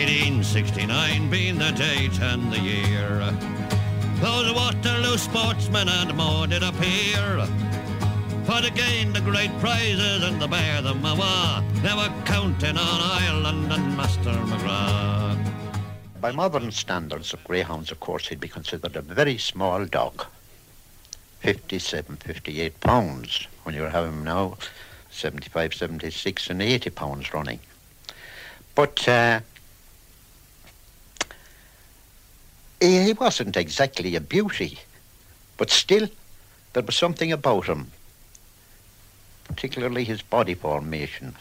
1869 being the date and the year. Those Waterloo sportsmen and more did appear, for to gain the great prizes and to bear them awa', never counting on Ireland and Master McGrath. By modern standards of greyhounds, of course, he'd be considered a very small dog. 57, 58 pounds. When you have him now, 75, 76 and 80 pounds running. But he wasn't exactly a beauty, but still there was something about him, particularly his body formation,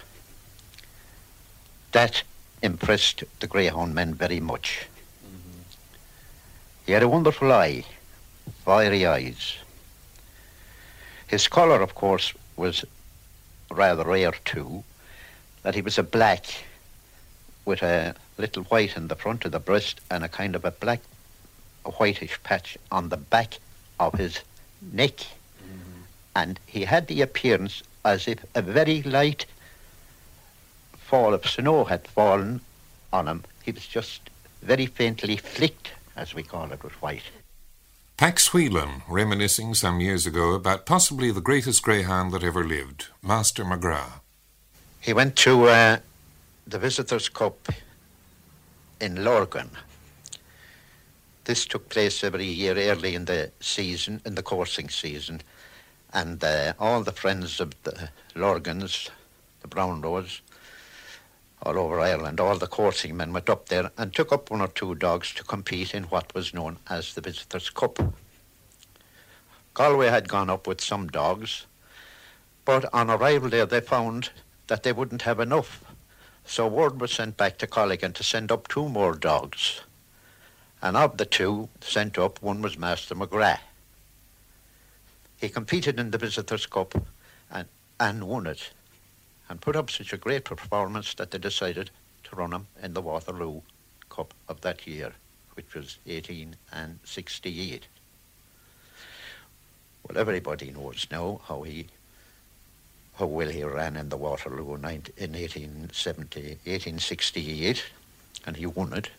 that impressed the greyhound men very much. Mm-hmm. He had a wonderful eye, fiery eyes. His colour, of course, was rather rare too, that he was a black with a little white in the front of the breast and a kind of a black, a whitish patch on the back of his neck. Mm-hmm. And he had the appearance as if a very light fall of snow had fallen on him. He was just very faintly flicked, as we call it, with white. Pax Whelan, reminiscing some years ago about possibly the greatest greyhound that ever lived, Master McGrath. He went to the Visitors' Cup in Lurgan. This took place every year early in the season, in the coursing season, and all the friends of the Lurgans, the Brownlows, all over Ireland, all the coursing men went up there and took up one or two dogs to compete in what was known as the Visitors' Cup. Galway had gone up with some dogs, but on arrival there they found that they wouldn't have enough. So word was sent back to Colligan to send up two more dogs. And of the two sent up, one was Master McGrath. He competed in the Visitors' Cup and won it, and put up such a great performance that they decided to run him in the Waterloo Cup of that year, which was 1868. Well, everybody knows now how well he ran in the Waterloo in 1868, and he won it.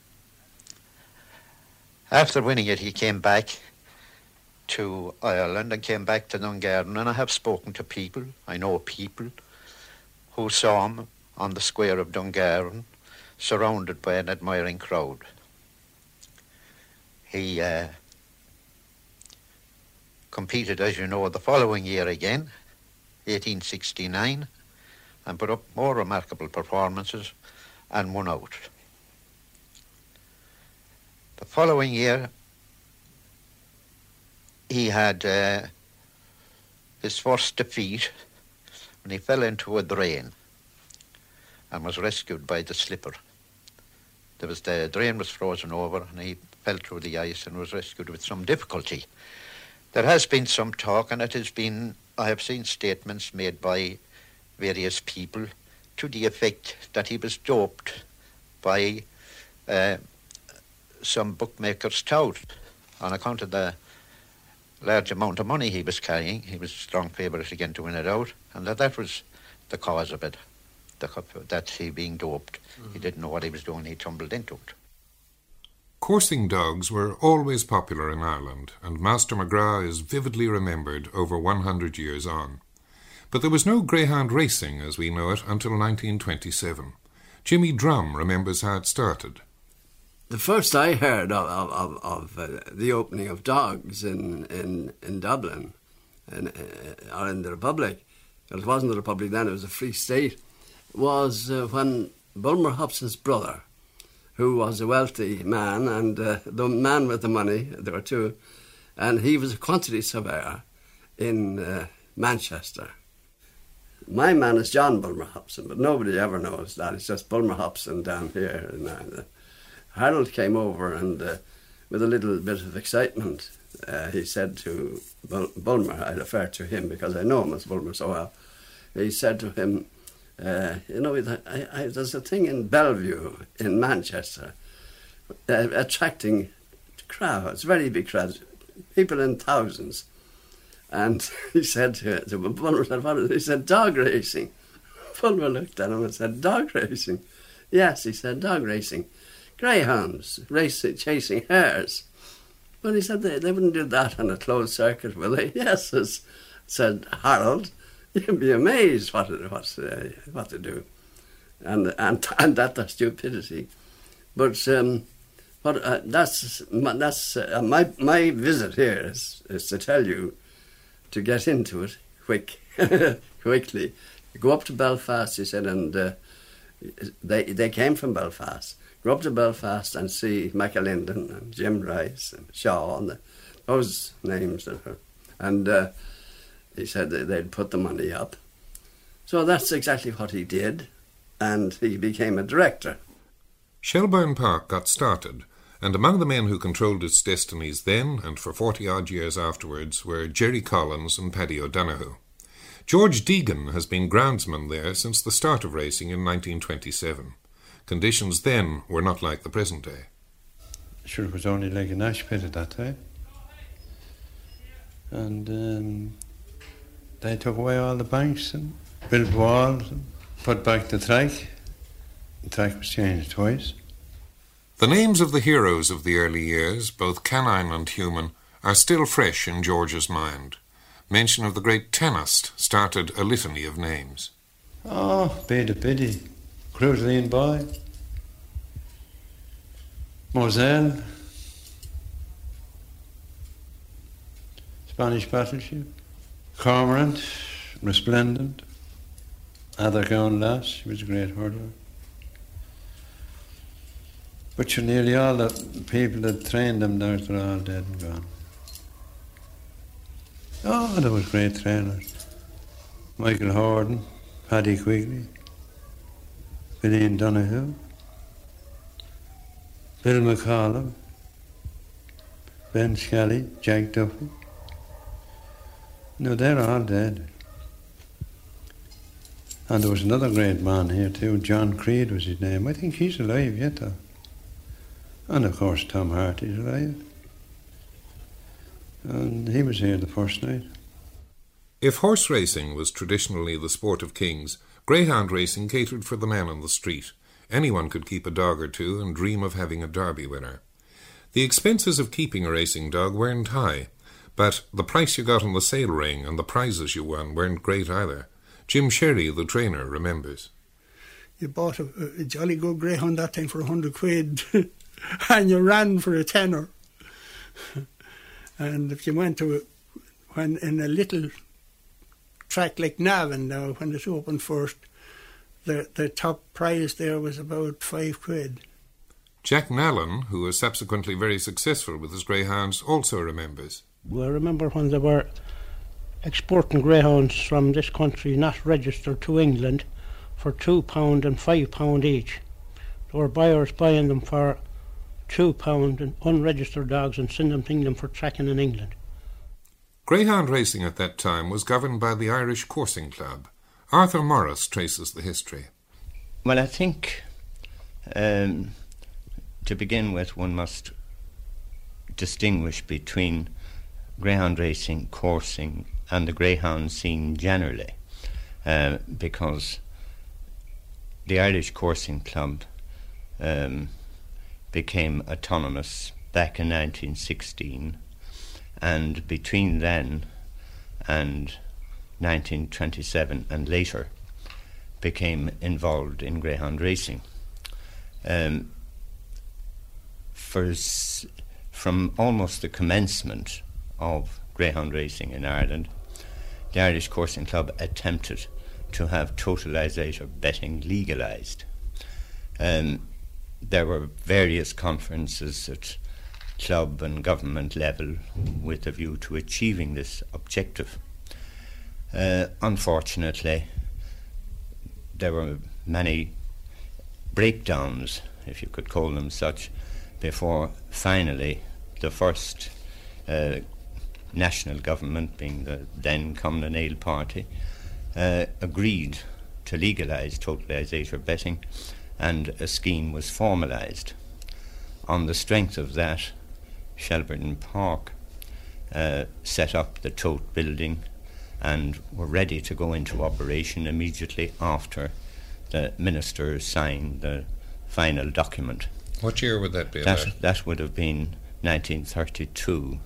After winning it, he came back to Ireland and came back to Dungarvan, and I have spoken to people, I know people, who saw him on the square of Dungarvan, surrounded by an admiring crowd. He competed, as you know, the following year again, 1869, and put up more remarkable performances and won out. The following year, he had his first defeat when he fell into a drain and was rescued by the slipper. The drain was frozen over and he fell through the ice and was rescued with some difficulty. There has been some talk, and I have seen statements made by various people to the effect that he was doped by some bookmaker's tout on account of the large amount of money he was carrying. He was a strong favourite again to win it out, and that was the cause of it, that he being doped. Mm-hmm. He didn't know what he was doing, he tumbled into it. Coursing dogs were always popular in Ireland, and Master McGrath is vividly remembered over 100 years on. But there was no greyhound racing as we know it until 1927. Jimmy Drum remembers how it started. The first I heard of the opening of dogs in Dublin, or in the Republic, it wasn't the Republic then, it was a free state, was when Bulmer Hobson's brother, who was a wealthy man, and the man with the money, there were two, and he was a quantity surveyor in Manchester. My man is John Bulmer Hobson, but nobody ever knows that. It's just Bulmer Hobson down here. Harold came over and with a little bit of excitement, he said to Bulmer, I refer to him because I know him as Bulmer so well, he said to him, there's a thing in Bellevue in Manchester attracting crowds, very big crowds, people in thousands. And he said to Bulmer, he said, dog racing. Bulmer looked at him and said, dog racing? Yes, he said, dog racing. Greyhounds, chasing hares. Well, he said they wouldn't do that on a closed circuit, will they? Yes, said Harold. You'd be amazed what to do. And that the stupidity. But that's my visit here is to tell you to get into it quickly. You go up to Belfast, he said, and they came from Belfast. Go up to Belfast and see McAlinden and Jim Rice and Shaw and those names. And he said they'd put the money up. So that's exactly what he did, and he became a director. Shelbourne Park got started, and among the men who controlled its destinies then and for 40-odd years afterwards were Jerry Collins and Paddy O'Donoghue. George Deegan has been groundsman there since the start of racing in 1927. Conditions then were not like the present day. Sure, it was only like an ash pit at that time. And they took away all the banks and built walls and put back the track. The track was changed twice. The names of the heroes of the early years, both canine and human, are still fresh in George's mind. Mention of the great Tanist started a litany of names. Oh, Biddy, Cruiseline Boy, Moselle, Spanish Battleship, Cormorant, Resplendent, Athergown Lass, she was a great hurdler. But nearly all the people that trained them there are all dead and gone. Oh, there was great trainers. Michael Horden, Paddy Quigley, Billy Donoghue, Bill McCollum, Ben Scally, Jack Duffy. No, they're all dead. And there was another great man here too, John Creed was his name. I think he's alive yet though. And of course Tom Harty's alive. And he was here the first night. If horse racing was traditionally the sport of kings, greyhound racing catered for the man on the street. Anyone could keep a dog or two and dream of having a Derby winner. The expenses of keeping a racing dog weren't high, but the price you got on the sale ring and the prizes you won weren't great either. Jim Sherry, the trainer, remembers. You bought a jolly good greyhound that time for £100 and you ran for a tenner. And if you went to when in a little track like Navan now, when it opened first, the top prize there was about £5. Jack Nallen, who was subsequently very successful with his greyhounds, also remembers. I remember when they were exporting greyhounds from this country not registered to England for £2 and £5 each. There were buyers buying them for £2 and unregistered dogs and sending them to England for tracking in England. Greyhound racing at that time was governed by the Irish Coursing Club. Arthur Morris traces the history. Well, I think to begin with, one must distinguish between greyhound racing, coursing and the greyhound scene generally, because the Irish Coursing Club became autonomous back in 1916, and between then and 1927 and later became involved in greyhound racing. From almost the commencement of greyhound racing in Ireland, the Irish Coursing Club attempted to have totalisator betting legalised. There were various conferences at club and government level with a view to achieving this objective. Unfortunately, there were many breakdowns, if you could call them such, before finally the first national government, being the then Communal Nail Party, agreed to legalise totalisator betting, and a scheme was formalised. On the strength of that, Shelbourne Park set up the tote building and were ready to go into operation immediately after the minister signed the final document. What year would that be? That would have been 1932.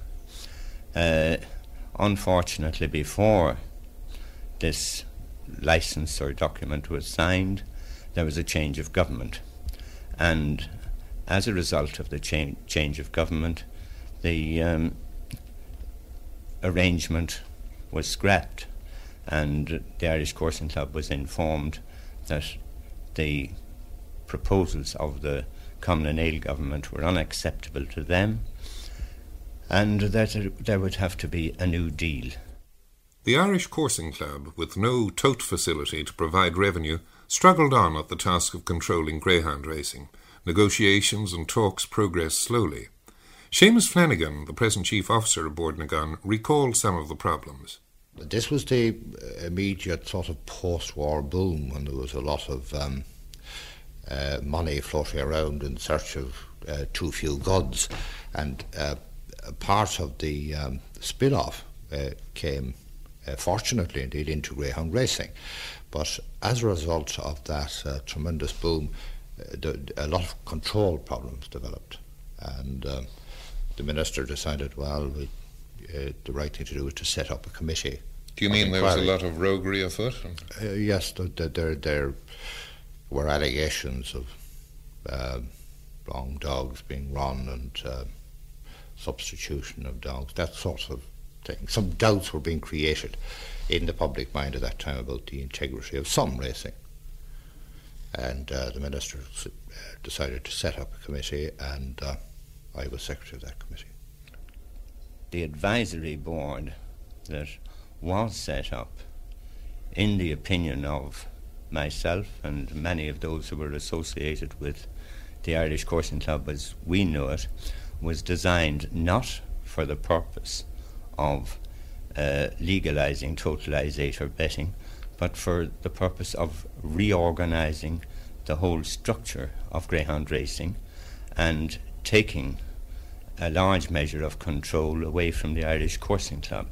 Unfortunately, before this license or document was signed, there was a change of government. And as a result of the change of government, the arrangement was scrapped, and the Irish Coursing Club was informed that the proposals of the Cumann na nGaedheal government were unacceptable to them, and that there would have to be a new deal. The Irish Coursing Club, with no tote facility to provide revenue, struggled on at the task of controlling greyhound racing. Negotiations and talks progressed slowly. Seamus Flanagan, the present chief officer of Bord na Gun, recalled some of the problems. This was the immediate sort of post-war boom, when there was a lot of money floating around in search of too few goods, and part of the spin-off came, fortunately indeed, into greyhound racing. But as a result of that tremendous boom, a lot of control problems developed, and the minister decided, well, the right thing to do is to set up a committee. Do you mean there was a lot of roguery afoot? Yes, there were allegations of wrong dogs being run and substitution of dogs, that sort of thing. Some doubts were being created in the public mind at that time about the integrity of some racing. And the minister decided to set up a committee, and I was secretary of that committee. The advisory board that was set up, in the opinion of myself and many of those who were associated with the Irish Coursing Club as we know it, was designed not for the purpose of legalising totalisator betting, but for the purpose of reorganising the whole structure of greyhound racing and taking a large measure of control away from the Irish Coursing Club.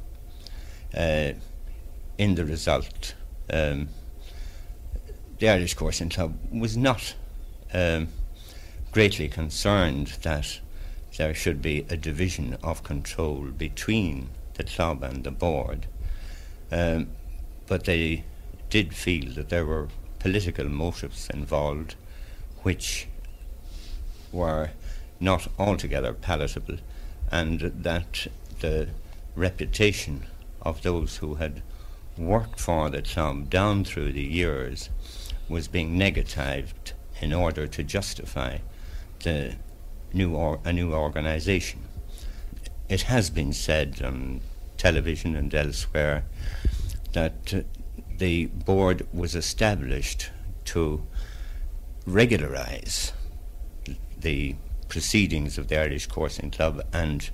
In the result, the Irish Coursing Club was not greatly concerned that there should be a division of control between the club and the board, but they did feel that there were political motives involved which were not altogether palatable, and that the reputation of those who had worked for the club down through the years was being negatived in order to justify a new organisation. It has been said on television and elsewhere that the board was established to regularise the proceedings of the Irish Coursing Club and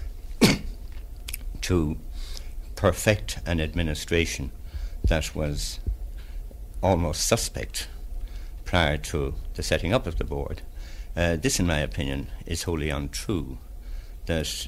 to perfect an administration that was almost suspect prior to the setting up of the board. This, in my opinion, is wholly untrue. That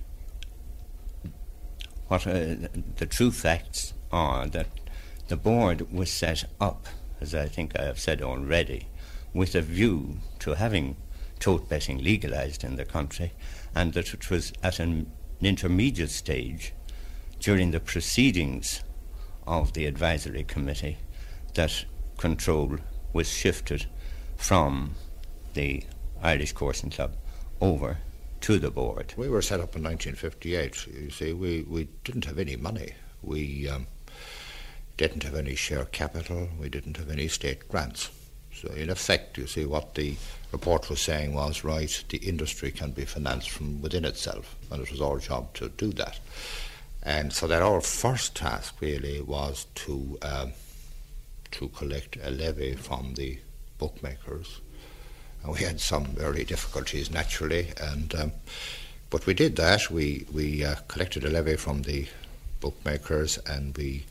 what the true facts are that the board was set up, as I think I have said already, with a view to having tote betting legalised in the country, and that it was at an intermediate stage during the proceedings of the advisory committee that control was shifted from the Irish Coursing Club over to the board. We were set up in 1958. You see, we didn't have any money. We didn't have any share capital. We didn't have any state grants. So in effect, you see, what the report was saying was, right, the industry can be financed from within itself, and it was our job to do that. And so that our first task really was to collect a levy from the bookmakers. And we had some early difficulties, naturally, and but we did that. We collected a levy from the bookmakers, and we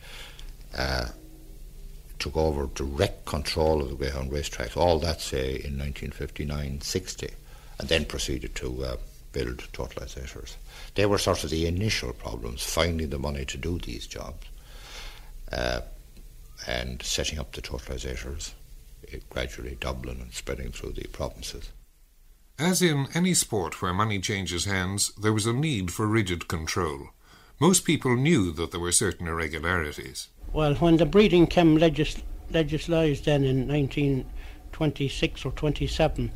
took over direct control of the greyhound racetracks, all that, say, in 1959-60, and then proceeded to build totalisators. They were sort of the initial problems, finding the money to do these jobs, and setting up the totalisators gradually Dublin and spreading through the provinces. As in any sport where money changes hands, there was a need for rigid control. Most people knew that there were certain irregularities. Well, when the breeding came legislated then in 1926 or 27,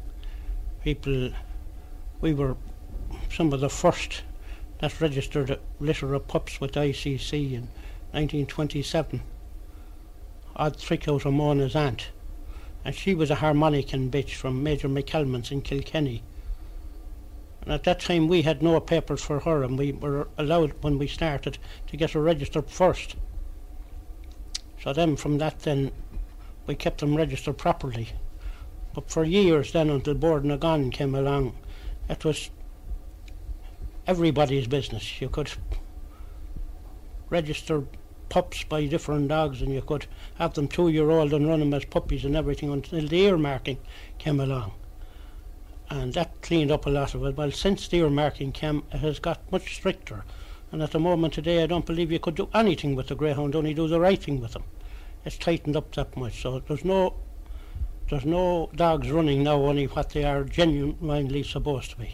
we were some of the first that registered a litter of pups with ICC in 1927. I'd trick out of Mona's aunt, and she was a harmonicon bitch from Major McElman's in Kilkenny. And at that time we had no papers for her, and we were allowed, when we started, to get her registered first. So then from that then we kept them registered properly. But for years then, until Bord na Gan came along, it was everybody's business. You could register pups by different dogs, and you could have them 2-year-old and run them as puppies and everything until the earmarking came along. And that cleaned up a lot of it. Well, since the earmarking came, it has got much stricter. And at the moment today, I don't believe you could do anything with the greyhound, only do the right thing with them. It's tightened up that much. So there's no dogs running now, only what they are genuinely supposed to be.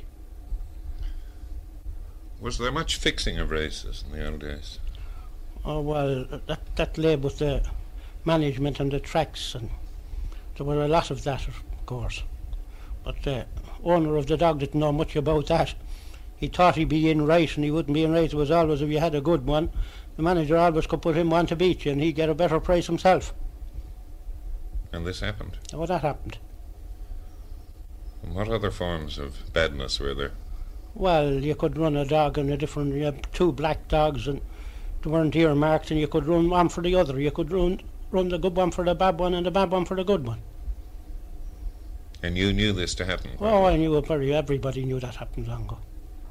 Was there much fixing of races in the old days? Oh, well, that lay with the management and the tracks, and there were a lot of that, of course. But the owner of the dog didn't know much about that. He thought he'd be in right, and he wouldn't be in right. It was always, if you had a good one, the manager always could put him on to beat you, and he'd get a better price himself. And this happened? Oh, that happened. And what other forms of badness were there? Well, you could run a dog in a different... You had 2 black dogs, and they weren't earmarked, and you could run one for the other. You could run the good one for the bad one, and the bad one for the good one. And you knew this to happen? Oh, I knew it everybody knew that happened long ago.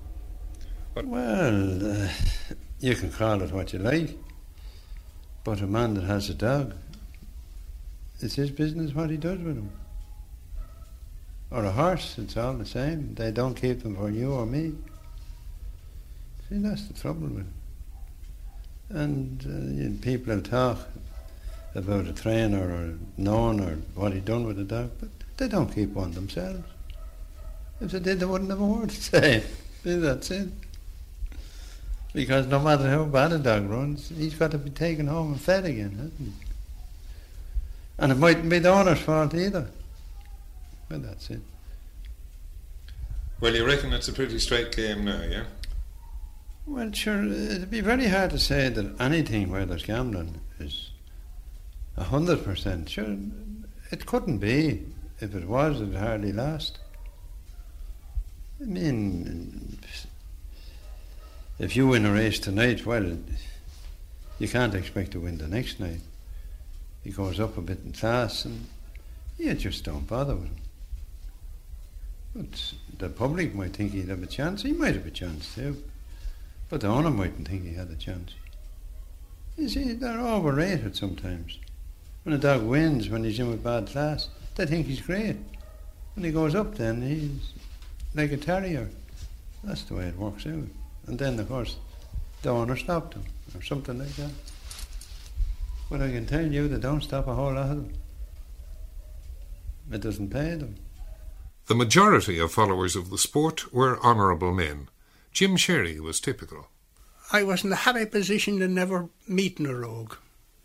Well, you can call it what you like, but a man that has a dog, it's his business what he does with him. Or a horse, it's all the same. They don't keep them for you or me. See, that's the trouble with it. And people will talk about a trainer or knowing or what he done with the dog, but they don't keep one themselves. If they did, they wouldn't have a word to say. See, that's it. Because no matter how bad a dog runs, he's got to be taken home and fed again, hasn't he? And it mightn't be the owner's fault either. Well, that's it. Well, you reckon it's a pretty straight game now, yeah? Well, sure, it'd be very hard to say that anything where there's gambling is 100%. Sure, it couldn't be. If it was, it'd hardly last. I mean, if you win a race tonight, well, you can't expect to win the next night. He goes up a bit in class, and you just don't bother with him. But the public might think he'd have a chance. He might have a chance too. But the owner mightn't think he had a chance. You see, they're overrated sometimes. When a dog wins, when he's in with bad class, they think he's great. When he goes up then, he's like a terrier. That's the way it works out. And then, of course, the owner stopped him, or something like that. But I can tell you, they don't stop a whole lot of them. It doesn't pay them. The majority of followers of the sport were honourable men. Jim Sherry was typical. I was in the happy position of never meeting a rogue.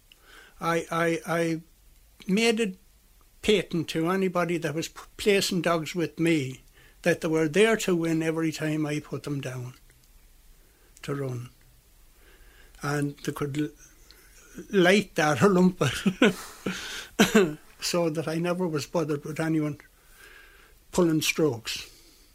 I made it patent to anybody that was placing dogs with me that they were there to win every time I put them down to run. And they could light that or lump it so that I never was bothered with anyone pulling strokes.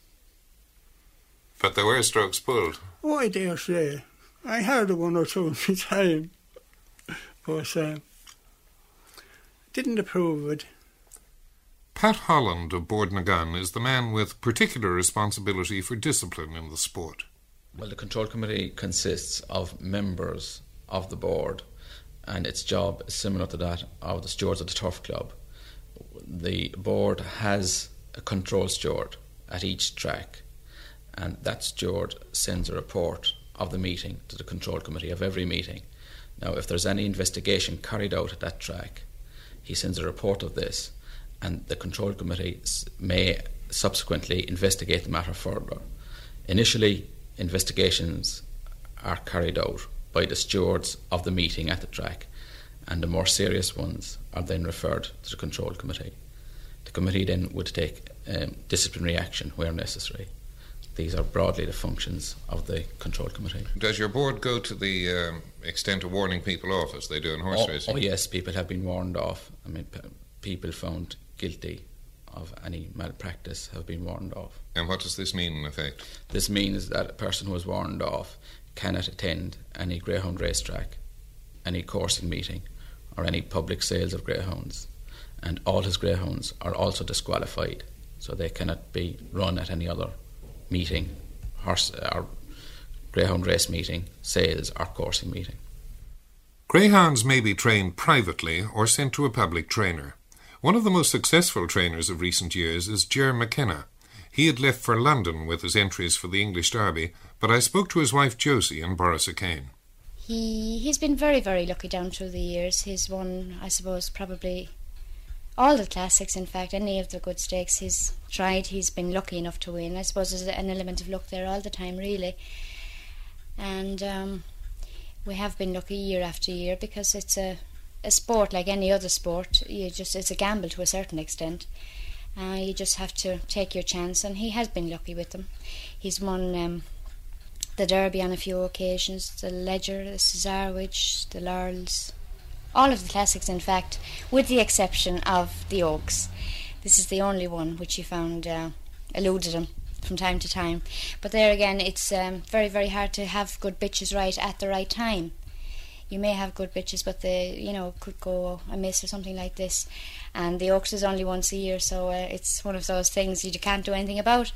But there were strokes pulled. Oh, I dare say. I heard of one or two at the time, but didn't approve of it. Pat Holland of Bord na Gan is the man with particular responsibility for discipline in the sport. Well, the Control Committee consists of members of the board, and its job is similar to that of the stewards of the Turf Club. The board has a control steward at each track, and that steward sends a report of the meeting to the Control Committee of every meeting. Now, if there's any investigation carried out at that track, he sends a report of this, and the Control Committee may subsequently investigate the matter further. Initially, investigations are carried out by the stewards of the meeting at the track, and the more serious ones are then referred to the Control Committee. The committee then would take disciplinary action where necessary. These are broadly the functions of the Control Committee. Does your board go to the extent of warning people off as they do in horse racing? Oh yes, people have been warned off. I mean, people found guilty of any malpractice have been warned off. And what does this mean in effect? This means that a person who is warned off cannot attend any greyhound racetrack, any coursing meeting, or any public sales of greyhounds. And all his greyhounds are also disqualified, so they cannot be run at any other meeting, horse or greyhound race meeting, sales or coursing meeting. Greyhounds may be trained privately or sent to a public trainer. One of the most successful trainers of recent years is Ger McKenna. He had left for London with his entries for the English Derby, but I spoke to his wife Josie in Borrisokane. He's been very, very lucky down through the years. He's won, I suppose, probably all the classics. In fact, any of the good stakes he's tried, he's been lucky enough to win. I suppose there's an element of luck there all the time, really. And we have been lucky year after year because it's a sport like any other sport. It's a gamble to a certain extent. You just have to take your chance, and he has been lucky with them. He's won the Derby on a few occasions, the Leger, the Cesarewitch, the Laurels, all of the classics, in fact, with the exception of the Oaks. This is the only one which he found eluded him from time to time. But there again, it's very, very hard to have good bitches right at the right time. You may have good bitches, but they, could go amiss or something like this. And the Oaks is only once a year, so it's one of those things you can't do anything about.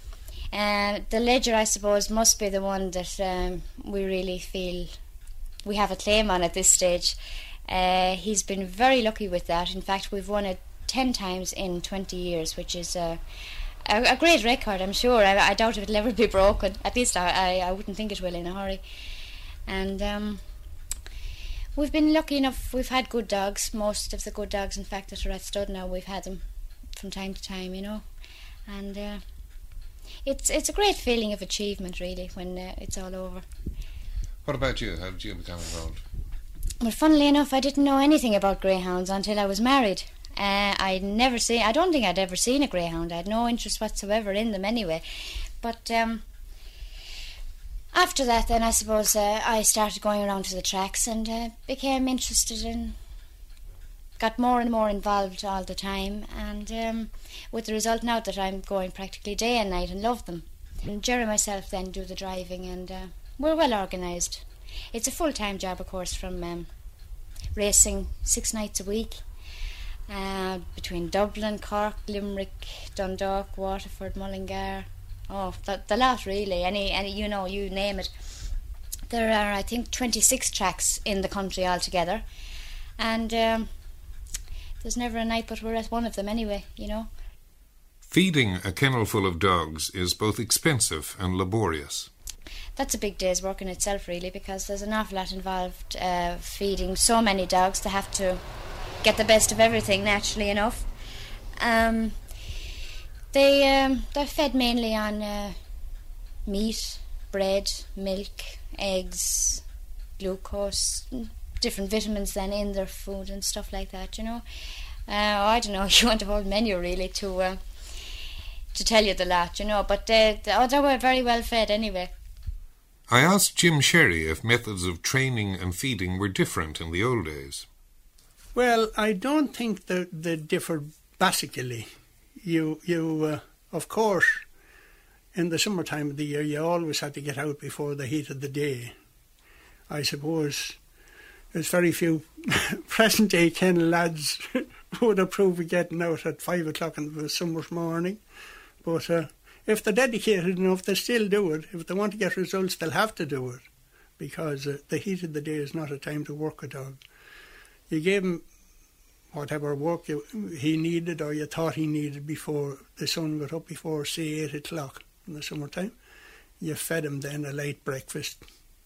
The Leger, I suppose, must be the one that we really feel we have a claim on at this stage. He's been very lucky with that. In fact, we've won it 10 times in 20 years, which is a great record, I'm sure. I doubt if it'll ever be broken. At least I wouldn't think it will in a hurry. And we've been lucky enough. We've had good dogs. Most of the good dogs, in fact, that are at stud now, we've had them from time to time, And it's a great feeling of achievement, really, when it's all over. What about you? How did you become involved? Well, funnily enough, I didn't know anything about greyhounds until I was married. I don't think I'd ever seen a greyhound. I had no interest whatsoever in them anyway. But after that, then I suppose I started going around to the tracks and became interested in, got more and more involved all the time, and with the result now that I'm going practically day and night and love them. And Jerry and myself then do the driving, and we're well organised. It's a full-time job, of course, from racing 6 nights a week between Dublin, Cork, Limerick, Dundalk, Waterford, Mullingar. Oh, the lot, really. Any you name it. There are, I think, 26 tracks in the country altogether, and there's never a night but we're at one of them anyway, Feeding a kennel full of dogs is both expensive and laborious. That's a big day's work in itself, really, because there's an awful lot involved feeding so many dogs. They have to get the best of everything, naturally enough. They're fed mainly on meat, bread, milk, eggs, glucose, different vitamins then in their food and stuff like that, I don't know, you want a whole menu really to tell you the lot, but they were very well fed anyway. I asked Jim Sherry if methods of training and feeding were different in the old days. Well, I don't think they differ basically. You of course, in the summertime of the year, you always had to get out before the heat of the day. I suppose there's very few present-day kennel lads who would approve of getting out at 5 o'clock in the summer's morning. But if they're dedicated enough, they still do it. If they want to get results, they'll have to do it, because the heat of the day is not a time to work a dog. You gave him whatever work he needed or you thought he needed before the sun got up, before, say, 8 o'clock in the summertime. You fed him then a light breakfast,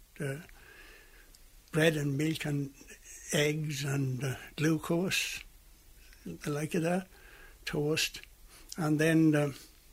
bread and milk and eggs and glucose, the like of that. toast, and then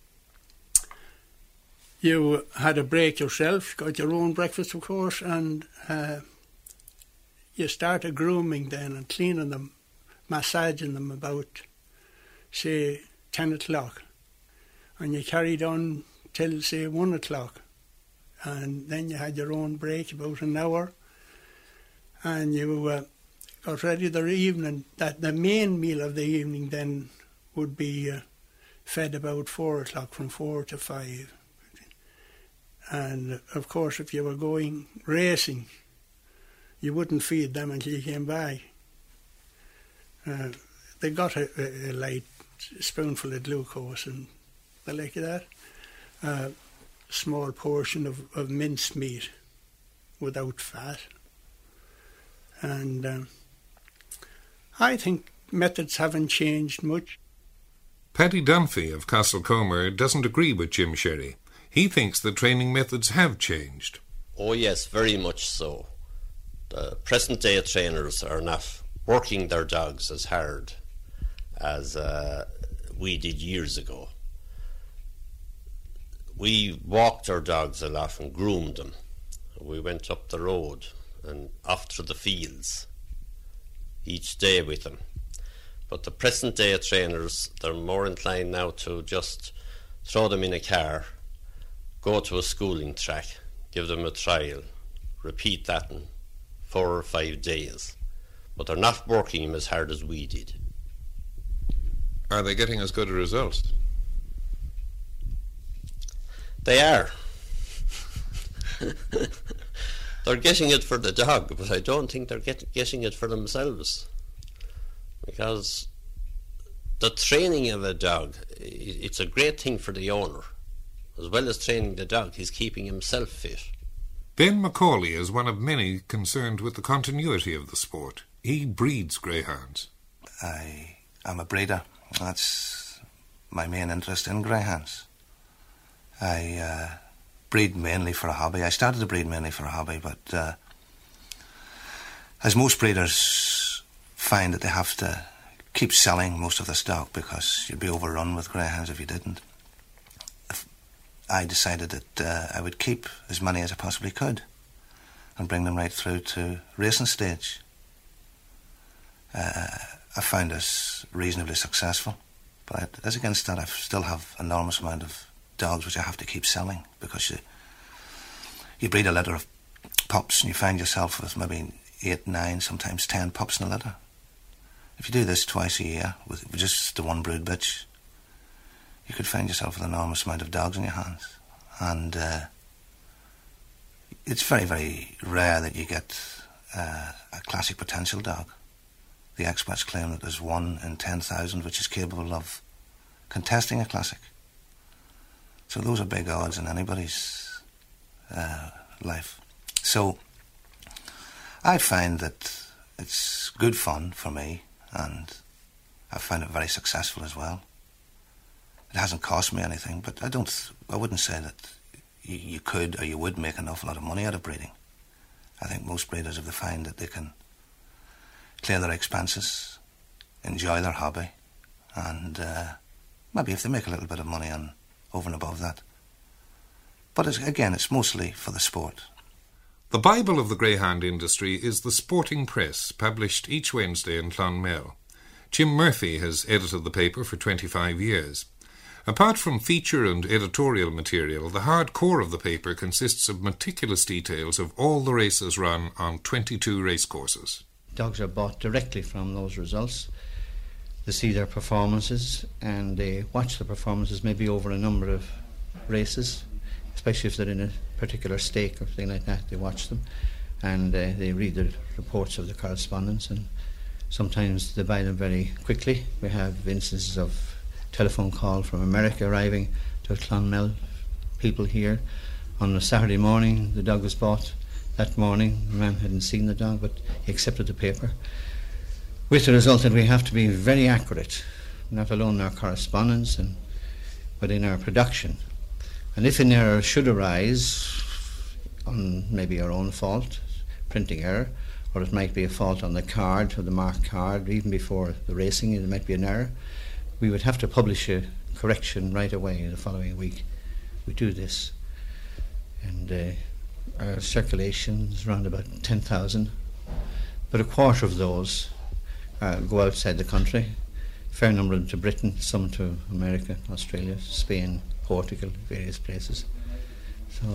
you had a break yourself, got your own breakfast, of course, and you started grooming then and cleaning them, massaging them about, say, 10 o'clock. And you carried on till, say, 1 o'clock. And then you had your own break, about an hour. And you got ready the evening. That the main meal of the evening then would be fed about 4 o'clock, from 4 to 5. And, of course, if you were going racing, you wouldn't feed them until you came back. They got a light spoonful of glucose and the like of that. A small portion of minced meat without fat. And I think methods haven't changed much. Paddy Dunphy of Castlecomer doesn't agree with Jim Sherry. He thinks the training methods have changed. Oh yes, very much so. The present day trainers are not working their dogs as hard as we did years ago. We walked our dogs a lot and groomed them. We went up the road and off to the fields each day with them. But the present day trainers, they're more inclined now to just throw them in a car, go to a schooling track, give them a trial, repeat that in 4 or 5 days. But they're not working them as hard as we did. Are they getting as good a result? They are. They're getting it for the dog, but I don't think they're getting it for themselves. Because the training of a dog, it's a great thing for the owner. As well as training the dog, he's keeping himself fit. Ben Macaulay is one of many concerned with the continuity of the sport. He breeds greyhounds. I am a breeder. That's my main interest in greyhounds. I breed mainly for a hobby. I started to breed mainly for a hobby, but as most breeders find that they have to keep selling most of the stock because you'd be overrun with greyhounds if you didn't, I decided that I would keep as many as I possibly could and bring them right through to racing stage. I found this reasonably successful, but as against that, I still have an enormous amount of dogs which I have to keep selling, because you breed a litter of pups and you find yourself with maybe 8, 9, sometimes 10 pups in a litter. If you do this twice a year with just the one brood bitch, you could find yourself with an enormous amount of dogs in your hands. And it's very, very rare that you get a classic potential dog. The experts claim that there's 1 in 10,000 which is capable of contesting a classic. So those are big odds in anybody's life. So I find that it's good fun for me, and I find it very successful as well. It hasn't cost me anything, but I wouldn't say that you could or you would make an awful lot of money out of breeding. I think most breeders, if they find that they can clear their expenses, enjoy their hobby, and maybe if they make a little bit of money on over and above that. But it's mostly for the sport. The Bible of the greyhound industry is the Sporting Press, published each Wednesday in Clonmel. Jim Murphy has edited the paper for 25 years. Apart from feature and editorial material, the hard core of the paper consists of meticulous details of all the races run on 22 racecourses. Dogs are bought directly from those results. They see their performances and they watch the performances maybe over a number of races, especially if they're in a particular stake or something like that. They watch them and they read the reports of the correspondents, and sometimes they buy them very quickly. We have instances of telephone call from America arriving to Clonmel, people here on a Saturday morning. The dog was bought that morning. The man hadn't seen the dog, but he accepted the paper, with the result that we have to be very accurate, not alone in our correspondence but in our production. And if an error should arise on maybe our own fault, printing error, or it might be a fault on the card or the marked card, even before the racing, it might be an error, we would have to publish a correction right away in the following week. We do this, and our circulation is around about 10,000, but a quarter of those go outside the country, a fair number of them to Britain, some to America, Australia, Spain, Portugal, various places. So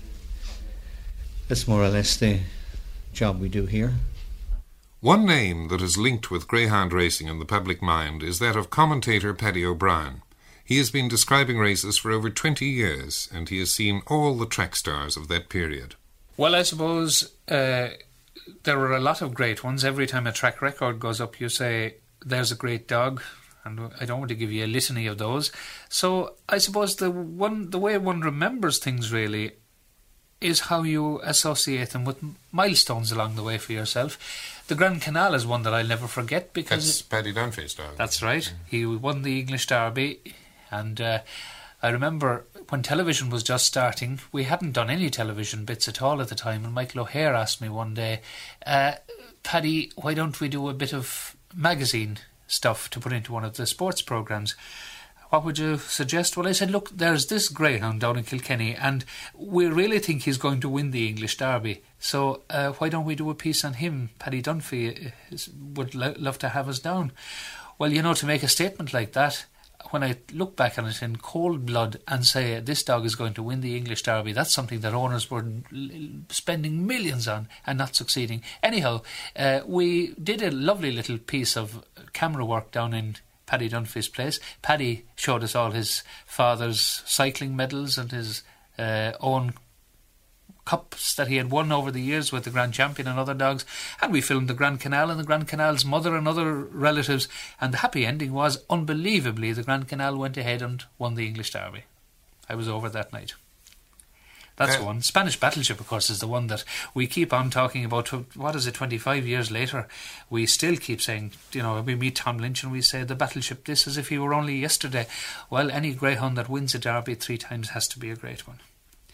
that's more or less the job we do here. One name that is linked with greyhound racing in the public mind is that of commentator Paddy O'Brien. He has been describing races for over 20 years, and he has seen all the track stars of that period. Well, I suppose there are a lot of great ones. Every time a track record goes up, you say, there's a great dog, and I don't want to give you a litany of those. So I suppose the way one remembers things really is how you associate them with milestones along the way for yourself. The Grand Canal is one that I'll never forget because... That's Paddy Dunphy's dog. That's right. He won the English Derby, and I remember when television was just starting, we hadn't done any television bits at all at the time, and Michael O'Hare asked me one day, Paddy, why don't we do a bit of magazine stuff to put into one of the sports programmes? What would you suggest? Well, I said, look, there's this greyhound down in Kilkenny, and we really think he's going to win the English Derby. So why don't we do a piece on him? Paddy Dunphy would love to have us down. Well, you know, to make a statement like that, when I look back on it in cold blood and say this dog is going to win the English Derby, that's something that owners were spending millions on and not succeeding. Anyhow, we did a lovely little piece of camera work down in Paddy Dunphy's place. Paddy showed us all his father's cycling medals and his own cups that he had won over the years with the Grand Champion and other dogs, and we filmed the Grand Canal and the Grand Canal's mother and other relatives, and the happy ending was, unbelievably, the Grand Canal went ahead and won the English Derby. I was over that night. That's one. Spanish Battleship, of course, is the one that we keep on talking about. What is it, 25 years later? We still keep saying, you know, we meet Tom Lynch and we say the Battleship this as if he were only yesterday. Well, any greyhound that wins a derby 3 times has to be a great one.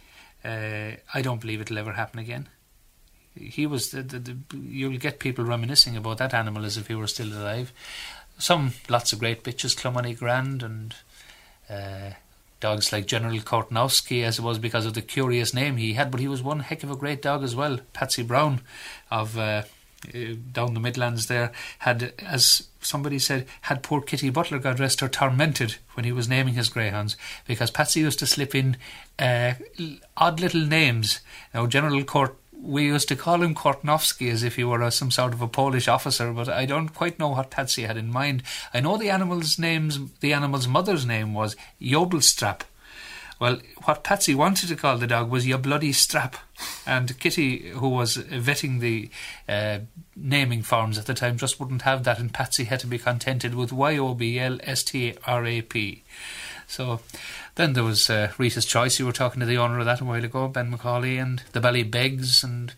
I don't believe it'll ever happen again. He was you'll get people reminiscing about that animal as if he were still alive. Lots of great bitches, Clonmany Grand, and dogs like General Kortnowski, as it was because of the curious name he had, but he was one heck of a great dog as well. Patsy Brown of down the Midlands there had, as somebody said, had poor Kitty Butler, God rest her, tormented when he was naming his greyhounds, because Patsy used to slip in odd little names. Now, we used to call him Kortnowski as if he were some sort of a Polish officer, but I don't quite know what Patsy had in mind. I know the animal's mother's name was Jobelstrap. Well, what Patsy wanted to call the dog was Ya Bloody Strap. And Kitty, who was vetting the naming forms at the time, just wouldn't have that, and Patsy had to be contented with Yoblstrap. So then there was Rita's Choice. You were talking to the owner of that a while ago, Ben McCauley, and the Ballybegs, and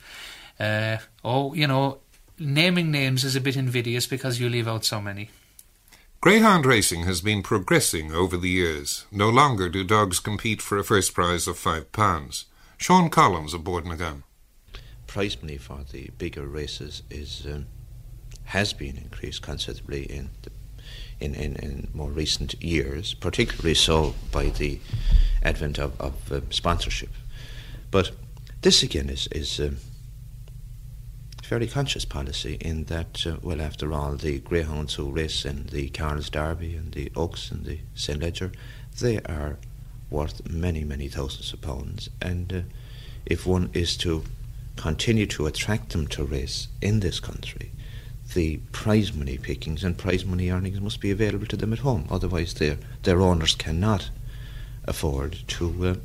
naming names is a bit invidious because you leave out so many. Greyhound racing has been progressing over the years. No longer do dogs compete for a first prize of £5. Sean Collins of Boardnagan. Prize money for the bigger races has been increased considerably in more recent years, particularly so by the advent of sponsorship. But this again is fairly conscious policy in that, well, after all, the greyhounds who race in the Carl's Derby and the Oaks and the St. Leger, they are worth many, many thousands of pounds. And if one is to continue to attract them to race in this country, the prize money pickings and prize money earnings must be available to them at home. Otherwise, their owners cannot afford to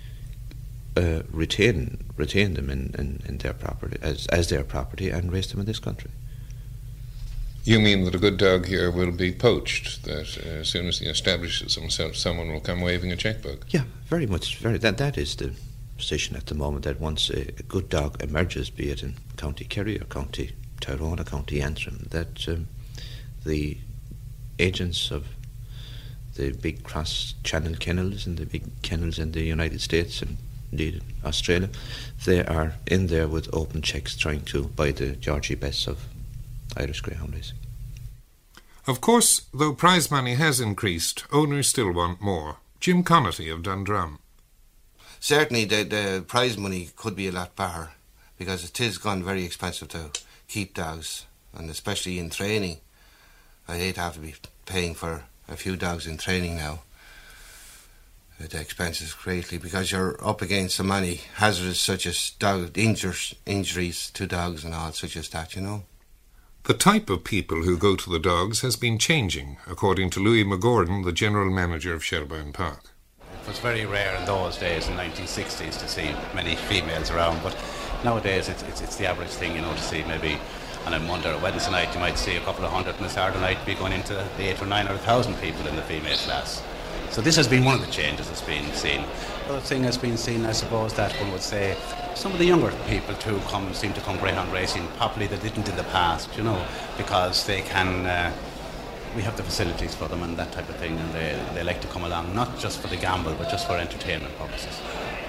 retain them in their property as their property and raise them in this country. You mean that a good dog here will be poached, that as soon as he establishes himself, someone will come waving a checkbook? Yeah, very much. That is the position at the moment, that once a good dog emerges, be it in County Kerry or County Tyrone or County Antrim, that the agents of the big cross-channel kennels and the big kennels in the United States and indeed Australia, they are in there with open cheques trying to buy the Georgie Bess of Irish greyhound racing. Of course, though prize money has increased, owners still want more. Jim Connaughty of Dundrum. Certainly the prize money could be a lot better, because it is gone very expensive to keep dogs, and especially in training. I hate to have to be paying for a few dogs in training now. The expenses greatly, because you're up against so many hazards such as dog injuries to dogs and all such as that, you know. The type of people who go to the dogs has been changing, according to Louis McGordon, the general manager of Sherburne Park. It was very rare in those days, in the 1960s, to see many females around, but nowadays it's the average thing, you know, to see maybe on a Monday or Wednesday night you might see a couple of hundred, and a Saturday night be going into the 8 or 9 or 1,000 people in the female class. So this has been one of the changes that's been seen. The other thing has been seen, I suppose, that one would say some of the younger people too seem to come greyhound racing, probably they didn't in the past, you know, because they can, we have the facilities for them and that type of thing, and they like to come along, not just for the gamble, but just for entertainment purposes.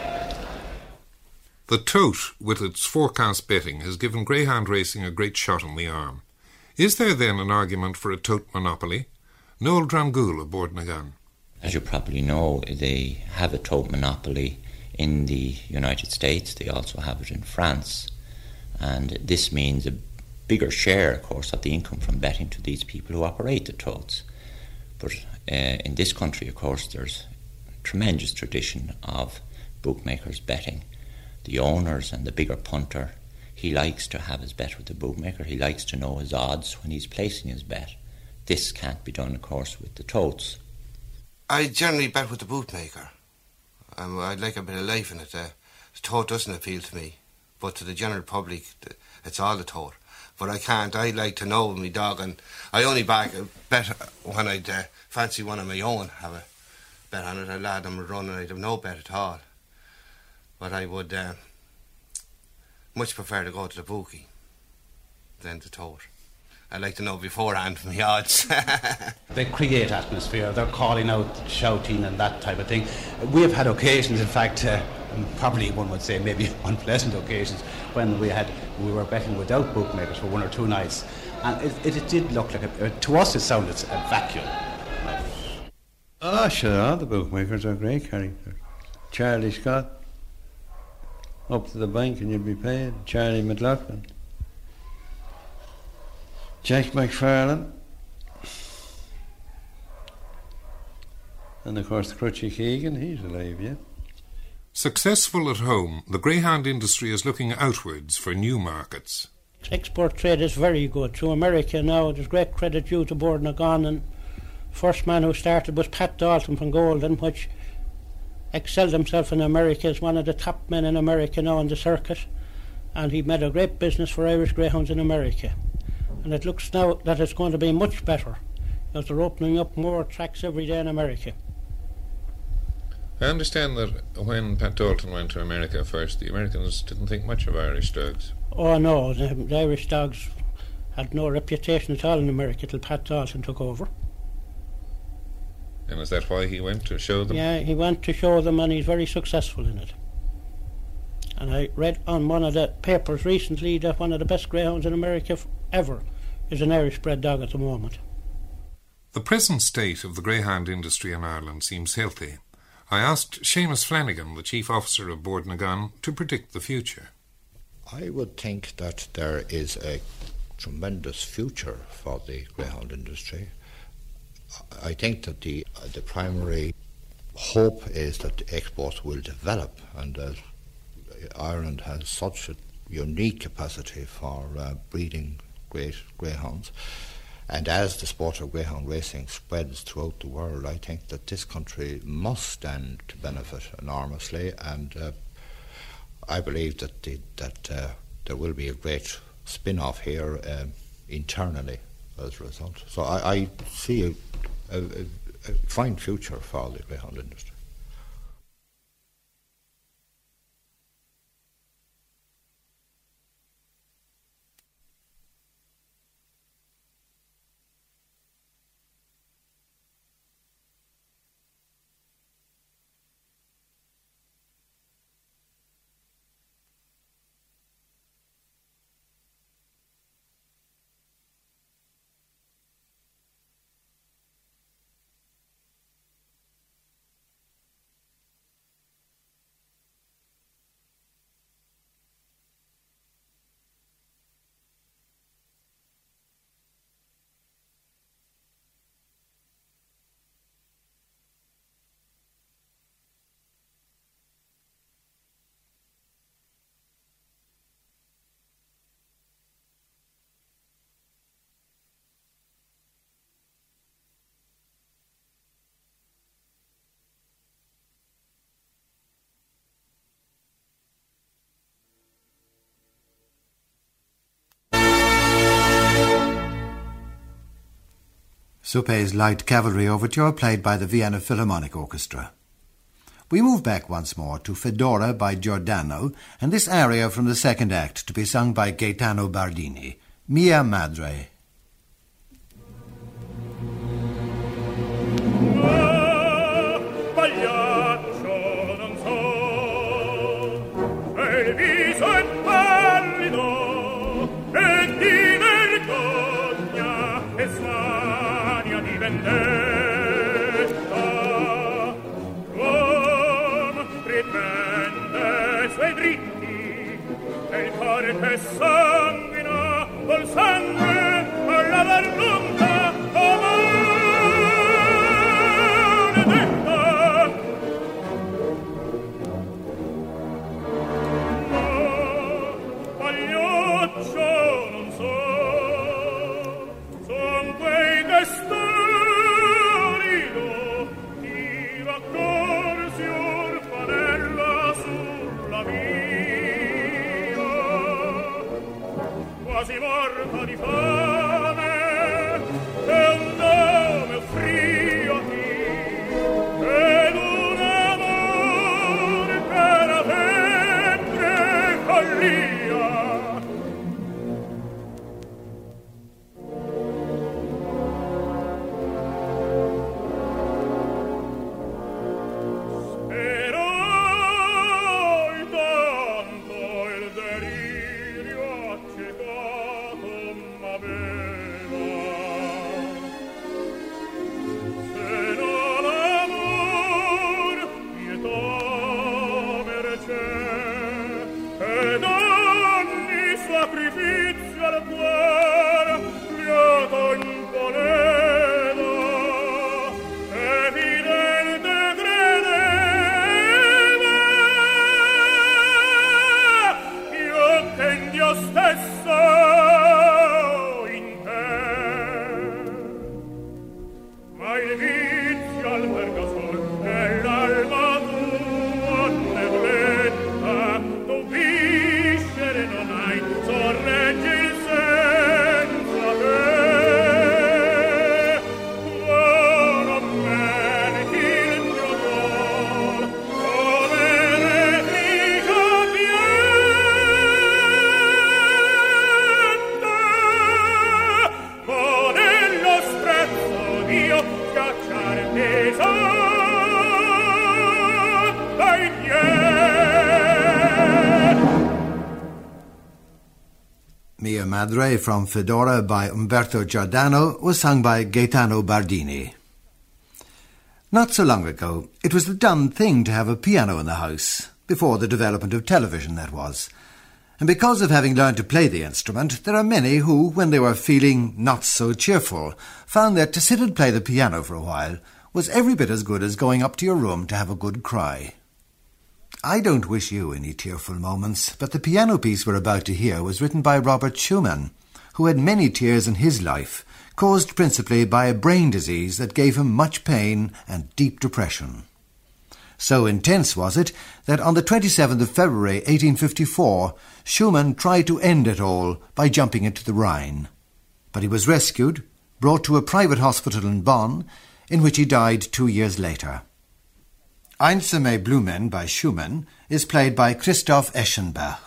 The tote, with its forecast betting, has given greyhound racing a great shot in the arm. Is there then an argument for a tote monopoly? Noel Drangool of Bordnagan. As you probably know, they have a tote monopoly in the United States. They also have it in France. And this means a bigger share, of course, of the income from betting to these people who operate the totes. But in this country, of course, there's a tremendous tradition of bookmakers betting. The owners and the bigger punter, he likes to have his bet with the bookmaker. He likes to know his odds when he's placing his bet. This can't be done, of course, with the totes. I generally bet with the bootmaker. I'd like a bit of life in it. The tote doesn't appeal to me, but to the general public, it's all the tote. But I can't. I like to know my dog, and I only bet when I'd fancy one of my own, have a bet on it. A lad I'm running, I'd have no bet at all. But I would much prefer to go to the bookie than the tote. I'd like to know beforehand my odds. They create atmosphere, they're calling out, shouting and that type of thing. We have had occasions, in fact, probably one would say maybe unpleasant occasions, when we were betting without bookmakers for 1 or 2 nights, and it did look like, to us it sounded a vacuum. Oh, sure, all the bookmakers are great characters. Charlie Scott, up to the bank and you'll be paid. Charlie McLaughlin. Jack McFarlane, and of course Crutchy Keegan, he's alive yet. Successful at home, the greyhound industry is looking outwards for new markets. Export trade is very good. To America now, there's great credit due to Bordnagan, and first man who started was Pat Dalton from Golden, which excelled himself in America as one of the top men in America now on the circuit, and he made a great business for Irish greyhounds in America. And it looks now that it's going to be much better, because they're opening up more tracks every day in America. I understand that when Pat Dalton went to America first, the Americans didn't think much of Irish dogs. Oh no, the Irish dogs had no reputation at all in America till Pat Dalton took over. And is that why he went to show them? Yeah, he went to show them, and he's very successful in it. And I read on one of the papers recently that one of the best greyhounds in America ever is an Irish bred dog at the moment. The present state of the greyhound industry in Ireland seems healthy. I asked Seamus Flanagan, the chief officer of Bordnagan, to predict the future. I would think that there is a tremendous future for the greyhound industry. I think that the primary hope is that the exports will develop, and Ireland has such a unique capacity for breeding great greyhounds. And as the sport of greyhound racing spreads throughout the world, I think that this country must stand to benefit enormously, and I believe that there will be a great spin-off here internally as a result. So I see a fine future for the greyhound industry. Suppé's Light Cavalry Overture, played by the Vienna Philharmonic Orchestra. We move back once more to Fedora by Giordano, and this aria from the second act to be sung by Gaetano Bardini, Mia Madre. Che sanguina col sangue alla varlunta maledetta. Ma pagliaccio non so, son quei destoni ti raccorsi orfanella sulla via, quasi morta di fame, e un nome frio ed un amore che era febbre e follia. Speroi tanto il delirio accecato m'aveva, se non amor, pietà, mercé, ed ogni sacrificio al cuore lieto imponeva, evidente credeva io che in Dio stesso in te, ma il vizio alberga sol nell'alma tua nebletta, tu viscere non hai, sorreggi il senza te. Buono meriti il mio cuor, come replica ma nello sprezzo io schiacciar esatta indietro. Mia Madre from Fedora by Umberto Giordano was sung by Gaetano Bardini. Not so long ago, it was the done thing to have a piano in the house, before the development of television, that was. And because of having learned to play the instrument, there are many who, when they were feeling not so cheerful, found that to sit and play the piano for a while was every bit as good as going up to your room to have a good cry. I don't wish you any tearful moments, but the piano piece we're about to hear was written by Robert Schumann, who had many tears in his life, caused principally by a brain disease that gave him much pain and deep depression. So intense was it that on the 27th of February 1854, Schumann tried to end it all by jumping into the Rhine. But he was rescued, brought to a private hospital in Bonn, in which he died 2 years later. Einsame Blumen by Schumann is played by Christoph Eschenbach.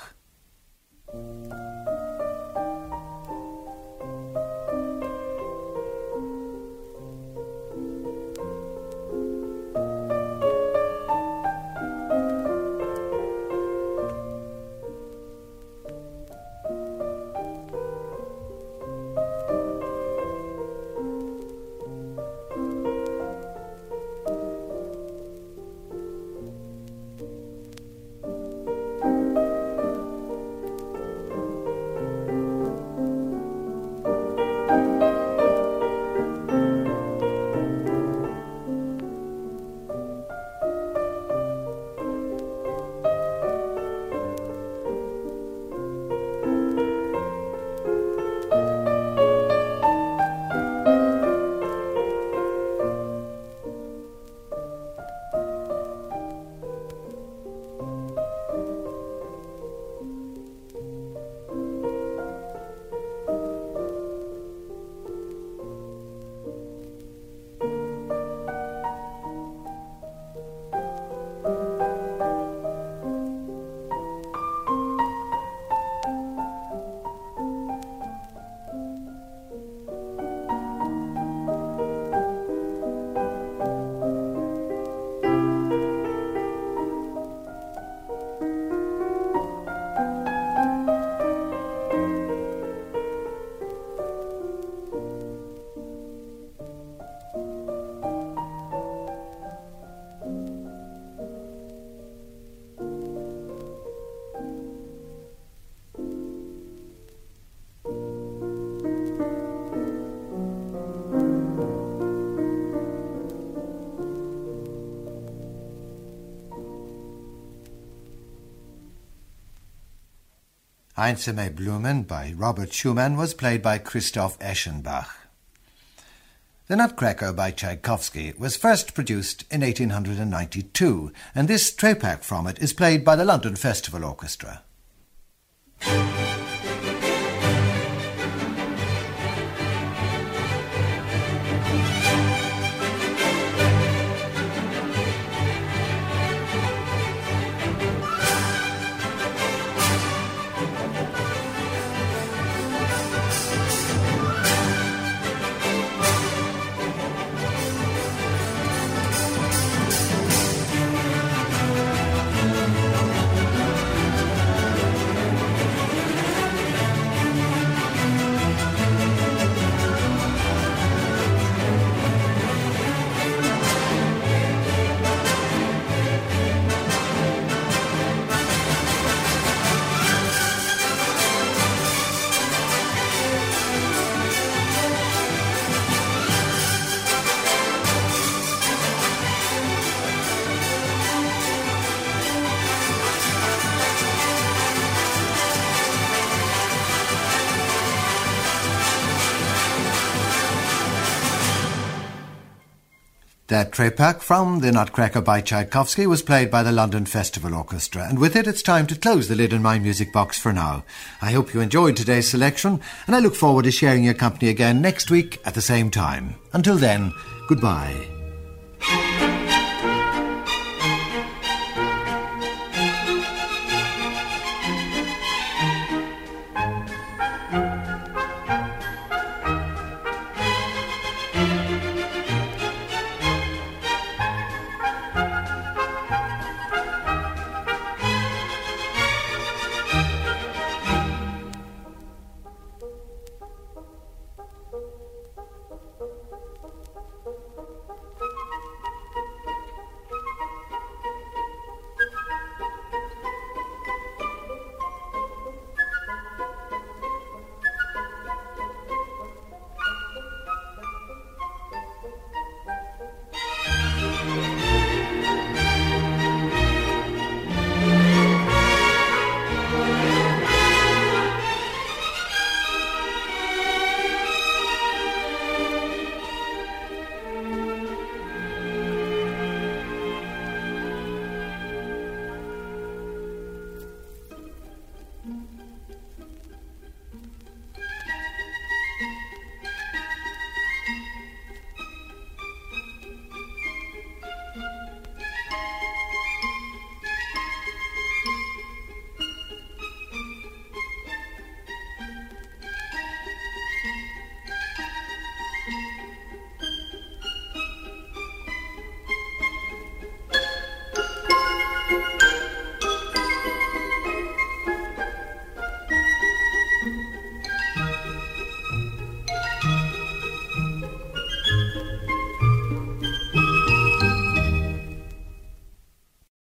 Einsame Blumen by Robert Schumann was played by Christoph Eschenbach. The Nutcracker by Tchaikovsky was first produced in 1892, and this trepak from it is played by the London Festival Orchestra. That trepak from The Nutcracker by Tchaikovsky was played by the London Festival Orchestra, and with it it's time to close the lid on my music box for now. I hope you enjoyed today's selection, and I look forward to sharing your company again next week at the same time. Until then, goodbye.